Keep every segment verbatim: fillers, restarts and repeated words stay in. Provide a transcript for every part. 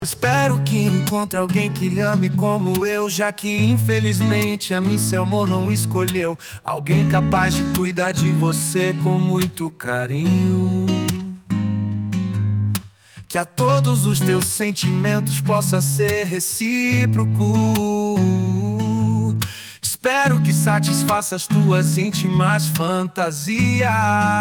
Espero que encontre alguém que lhe ame como eu, já que infelizmente a mim seu amor não escolheu. Alguém capaz de cuidar de você com muito carinho, que a todos os teus sentimentos possa ser recíproco. Espero que satisfaça as tuas íntimas fantasias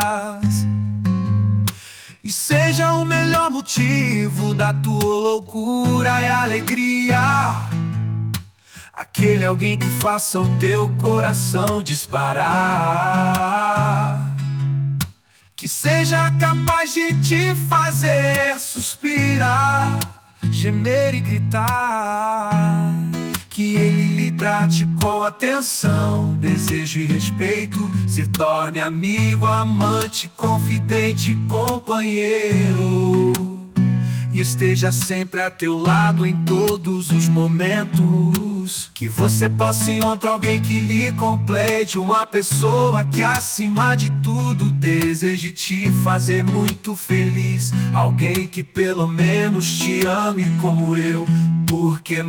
e seja o melhor motivo da tua loucura e alegria. Aquele alguém que faça o teu coração disparar, que seja capaz de te fazer suspirar, gemer e gritar. Que ele lhe trate com atenção, desejo e respeito, se torne amigo, amante, confidente, companheiro, e esteja sempre a teu lado em todos os momentos. Que você possa encontrar alguém que lhe complete, uma pessoa que acima de tudo deseje te fazer muito feliz. Alguém que pelo menos te ame como eu, porque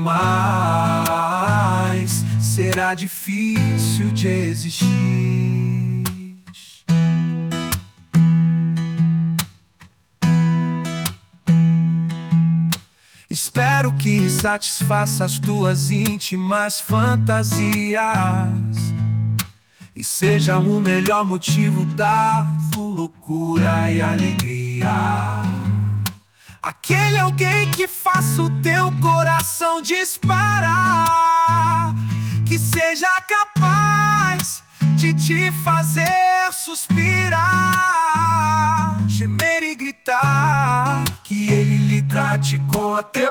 mais será difícil de existir. Espero que satisfaça as tuas íntimas fantasias e seja o melhor motivo da tua loucura e alegria. Aquele alguém que faça o teu coração disparar, que seja capaz de te fazer suspirar, gemer e gritar. Que ele lhe trate com atenção,